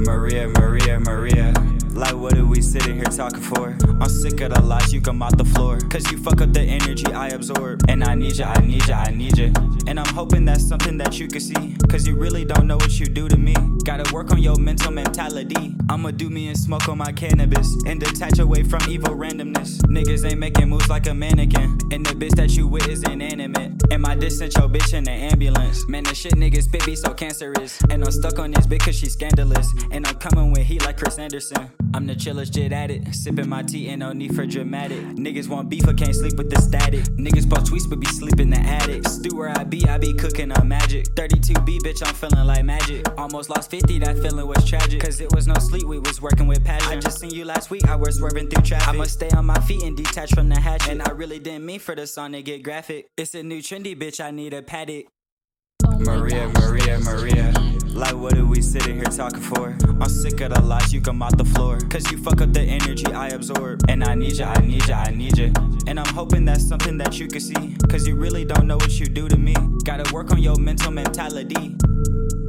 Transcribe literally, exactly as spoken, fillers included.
Maria, Maria, Maria. Like what are we sitting here talking for? I'm sick of the lies you come out the floor. Cause you fuck up the energy I absorb. And I need ya, I need ya, I need ya. And I'm hoping that's something that you can see. Cause you really don't know what you do to me. Gotta work on your mental mentality. I'ma do me and smoke on my cannabis. And detach away from evil randomness. Niggas ain't making moves like a mannequin. And the bitch that you with is inanimate. And my diss sent your bitch in the ambulance. Man, the shit niggas spit be so cancerous. And I'm stuck on this bitch cause she's scandalous. And I'm coming with heat like Chris Anderson. I'm the chillest jit at it. Sipping my tea and no need for dramatic. Niggas want beef but can't sleep with the static. Niggas post tweets but be sleep in the attic. Stew where I be, I be cooking up magic. thirty-two B, bitch, I'm feeling like magic. Almost lost fifty, that feeling was tragic. Cause it was no sleep, we was working with passion. I just seen you last week, I was swerving through traffic. I must stay on my feet and detach from the hatchet. And I really didn't mean for the song to get graphic. It's a new trendy bitch, I need a paddock. Maria, Maria, Maria. Like what are we sitting here talking for? I'm sick of the lies you come out the floor. Cause you fuck up the energy I absorb. And I need ya, I need ya, I need ya. And I'm hoping that's something that you can see. Cause you really don't know what you do to me. Gotta work on your mental mentality.